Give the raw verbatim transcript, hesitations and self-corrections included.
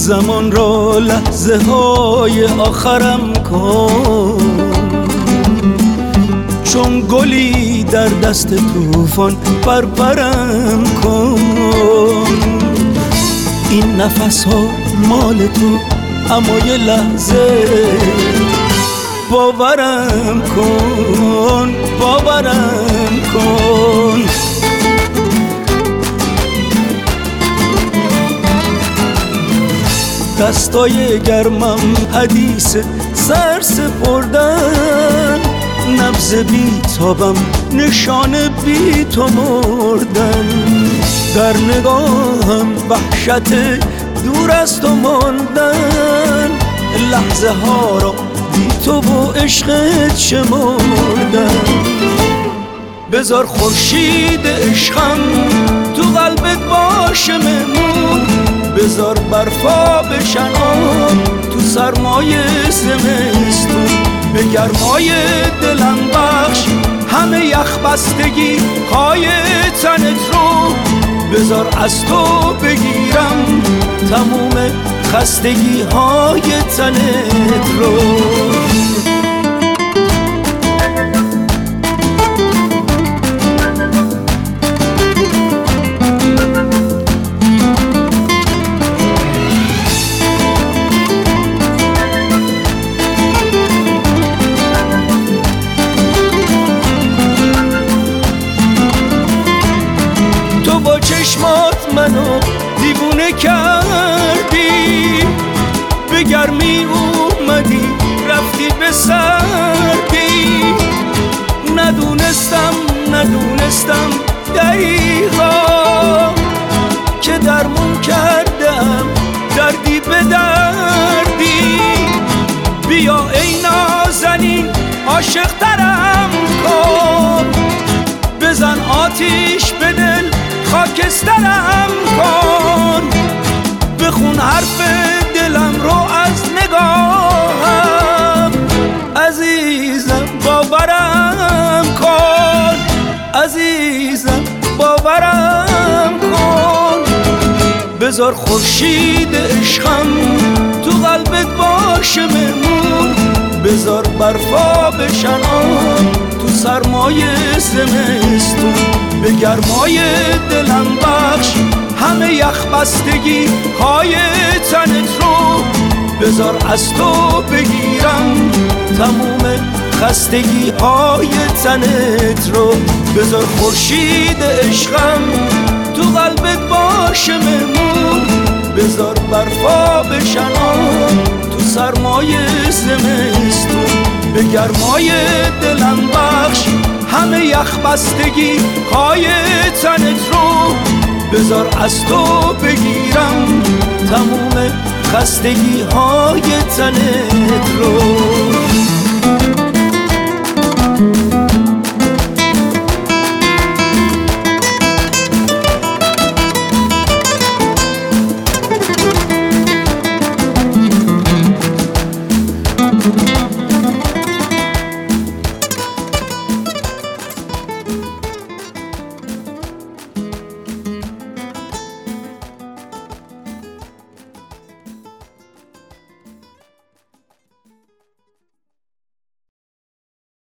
زمان را لحظه های آخرم کن، چون گلی در دست طوفان پرپرم کن. این نفس ها مال تو، اما یه لحظه باورم کن، باورم کن. دستای گرمم حدیث سر سپردن، نبض بی تابم نشان بی تو مردن. در نگاهم وحشت دور از تو ماندن، لحظه ها را بی تو و عشقت شمردن. بذار خورشید عشقم تو قلبت باشه مهمون، بذار برفا بشن آب تو سرمای زمستون. به گرمای دلم بخش همه یخ بستگی های تنت رو، بذار از تو بگیرم تموم خستگی های تنت رو. چشمات منو دیوونه کردی، به گرمی اومدی رفتی به سردی. ندونستم ندونستم دقیقا که درمون کردم دردی به دردی. بیا ای نازنین عاشق ترم کن، بزن آتیش به دل خاکسترم کن. بخون حرف دلم رو از نگاهم، عزیزم باورم کن، عزیزم باورم کن. بذار خورشید عشقم تو قلبت باشه مهمون، بذار برفا بشن آب تو سرمای زمستون. به گرمای دلم بخش همه یخ بستگی های تنت رو، بذار از تو بگیرم تموم خستگی های تنت رو. بذار خورشید عشقم تو قلبت باشه مهمون، بذار برفا بشن آب تو سرمای زمستون. به گرمای دلم بخش همه یخ بستگی های تنت رو، بذار از تو بگیرم تموم خستگی های تنت رو.